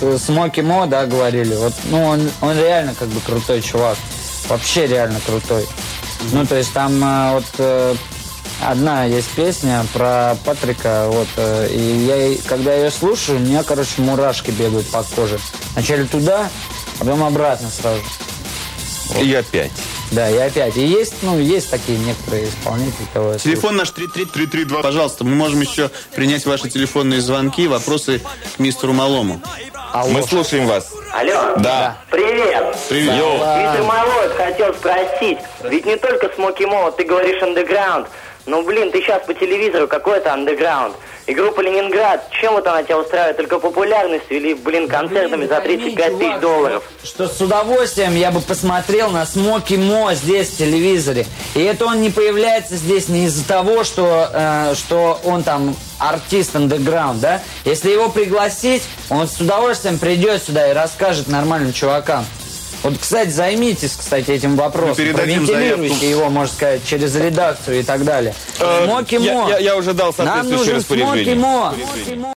Смоки Мо, да, говорили. Вот, ну, он реально как бы крутой чувак. Вообще реально крутой. Ну, то есть там одна есть песня про Патрика, вот, и когда я ее слушаю, у меня, короче, мурашки бегают по коже. Вначале туда, а потом обратно сразу. Вот. И опять. Да, и опять. И есть такие некоторые исполнители. Кого Телефон наш 33332. Пожалуйста, мы можем еще принять ваши телефонные звонки, вопросы к мистеру Малому. Алло. Мы слушаем вас. Алло. Да. Привет. Привет. Мистер Малой, хотел спросить. Ведь не только Смоки Мо, ты говоришь андеграунд. Ну, блин, ты сейчас по телевизору, какой это андеграунд? И группа «Ленинград», чем вот она тебя устраивает? Только популярностью или, блин, концертами за 35 тысяч долларов? Что с удовольствием я бы посмотрел на Смоки Мо здесь в телевизоре. И это он не появляется здесь не из-за того, что он там артист андеграунд, да? Если его пригласить, он с удовольствием придет сюда и расскажет нормальным чувакам. Вот, кстати, займитесь, этим вопросом. Провентилируйте его, можно сказать, через редакцию и так далее. Смоки Мо. Я уже дал соответствующее распоряжение. Нам нужен Смоки Мо.